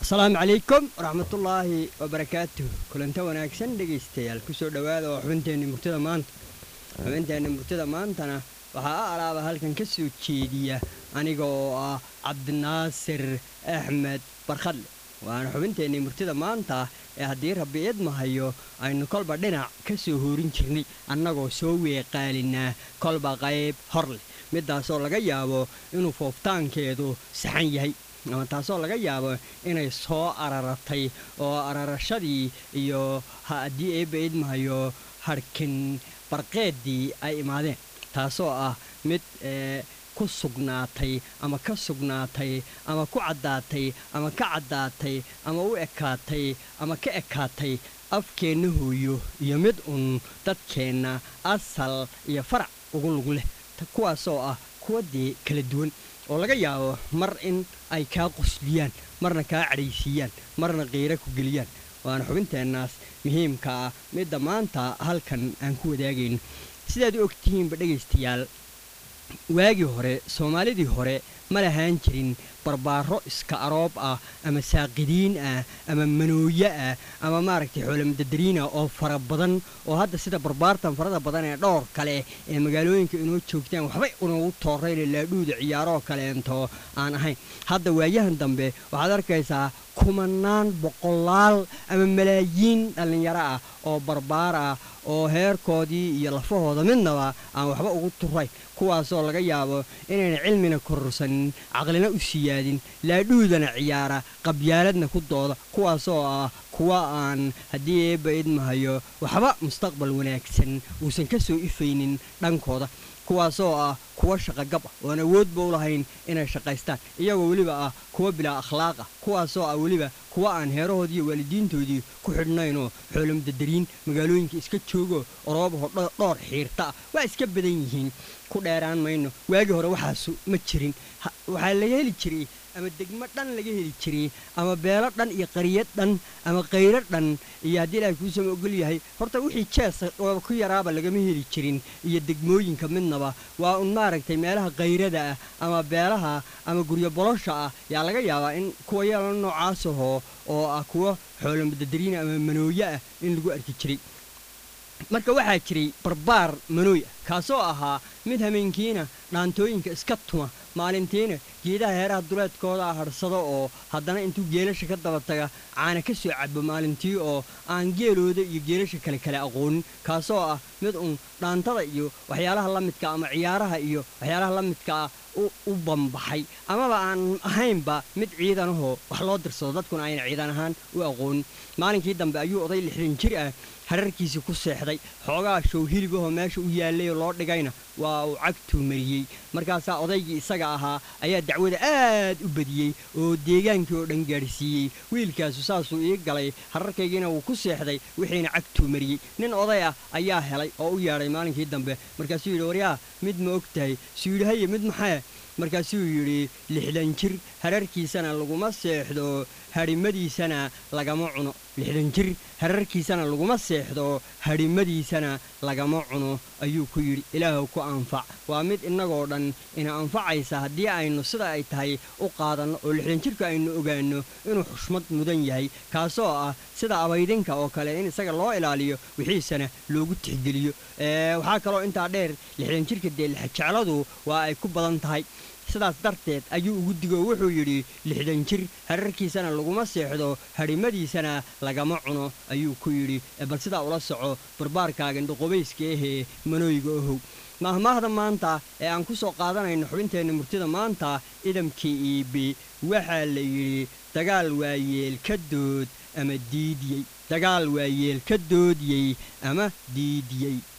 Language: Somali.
السلام عليكم ورحمة الله وبركاته. كلنتا wanaagsan dhageystayaal ku soo dhawaada oo xubinteena murtida maantana waxa alaaba halkan ka soo jeediya anigoo ah Cabdinaasir Axmed Barkhadle. waana xubinteena murtida maanta ee haddii Rabbi idmahayo aynu kolba dhinac ka soo hoorin jirnay annagoo soo weeqaalina kolba qayb horle midaasoo laga yaabo inuu fooftaankeedu saxan yahay ama taasoo laga yaabo inay soo araratay oo ararashadii iyo haddii ay idmahayo harkin barqeedii ay imaadeen taasoo ah mid ku sugnaatay ama ka sugnaatay ama ku caddaatay ama ka caddaatay ama u ekaatay ama ka ekaatay afkeenna hooyo iyo mid dadkeenna asal iyo farac ugu lug leh kuwaasoo ah kuwadii kala duwan oo laga yaabo mar in ay kaa qosliyaan marna kaa cadhaysiiyaan marna qiira ku geliyaan waana xubinteennaas muhiimka ah midda maanta halkan aan ku wadaagayno sidaad u ogtihiinba dhegaystayaal waagii hore soomaalidii hore ma lahaan jirin barbaaro iska aroob ah ama saaqidiin ah ama manooye ah ama maaragtay xoolamadadariina oo fara badan oo hadda sida barbaartan farada badan ee dhowr kale ee magaalooyinka inoo joogtaan waxbay unagu toorayna laadhuuda ciyaaroo kaleento aan ahayn hadda waayahan dambe waxaad arkaysaa kumanaan boqolaal ama malaayiin dhallinyaro ah oo barbaar ah oo heerkoodii iyo lafahooda midnaba aan waxba ugu turay kuwaasoo laga yaabo inayna cilmina kororsanin caqlina u siyaadin laadhuudana ciyaara qabyaaladna ku dooda kuwaasoo ah kuwa aan haddii eebba idmahayo waxba mustaqbal wanaagsan uusan ka soo ifaynin dhankooda kuwaasoo ah kuwa shaqagab ah oon awoodba u lahayn inay shaqaystaan iyagoo weliba ah kuwa bilaa akhlaaq ah kuwaasoo ah weliba kuwa aan heerahoodii iyo waalidiintoodii ku xidhnaynoo xoolamadadariin magaalooyinka iska joogo oroobaho dhowr xiirta ah waa iska badan yihiin ku dheeraan mayno waagii hore waxaasu ma jirin waxaa laga heli jiray ama degmo dhan laga heli jiray ama beelo dhan iyo qariyad dhan ama qayro dhan iyo haddii ilaahay kuusama ogol yahay horta wixii jeesa oo ku yaraaba lagama heli jirin iyo degmooyinka midnaba waa un maaragtay meelaha qayrada ah ama beelaha ama guryo bolosha ah yaa laga yaabaa in kuwa yaala noocaasahoo oo ah kuwa xoolamadadariina ama manooye ah in lagu arki jiray marka waxaa jiray barbaar manooy ah kaasoo ahaa mid hameenkiina dhaantooyinka iska tuma maalintiina geedaha heeraha duleedkooda hadhsado oo haddana intuu geelasha ka daba taga caana ka soo cadbo maalintii oo aan geelooda iyo geelasha kale aqoonin kaasoo ah mid dhaantada iyo waxyaalaha la midka ama ciyaaraha iyo waxyaalaha la midka ah u bambaxay amaba aan ahaynba mid ciidanahoo wax loo dirsado dadkuna ayna ciidan ahaan u aqoonin maalinkii dambe ayuu oday 60 jir ah hararkiisii ku seexday xoogaa show hilibahoo meesha u yaallayoo loo dhigayna waa uu cagtuu mariyey markaasaa odaygii isaga ahaa ayaa dacwada aad u badiyey oo deegaankii oo dhan gaadhsiiyey wiilkaasu saasuu ii galay hararkaygiina wuu ku seexday wixiina cagtuu mariyey nin oday ah ayaa helay oo u yeedhay maalinkii dambe markaasuu yidhi waryaa mid ma og tahay suu yidhi haye mid maxee markaasuu yidhi 60 jir hararkiisana laguma seexdo hadhimadiisana lagama cuno 60 jir hararkiisana laguma seexdo hadhimadiisana lagama cuno ayuu ku yidhi ilaahow ku anfac waa mid innagoo dhan ina anfacaysa haddii aynu sida ay tahay u qaadanno oo 60 jirka aynu ogaanno inuu xushmad mudan yahay kaasoo ah sida abaydinka oo kale in isaga loo ilaaliyo wixiisana loogu tixgeliyo waxaa kaloo intaa dheer 60 jirka dee jecladu waa ay ku badan tahay sidaas darteed ayuu ugu digo wuxuu yidhi 60 jir hararkiisana laguma seexdo hadhimadiisana lagama cuno ayuu ku yidhi bal sidaa ula soco barbaarkaaga indhoqobayska ahee manooyiga ohow mahmaahda maanta ee aan ku soo qaadanayno xubinteenna murtida maanta idamkii iibi waxaa la yidhi dagaal waayeel ka dood ama diidiyey dagaal waayeel ka doodiyey ama diidiyey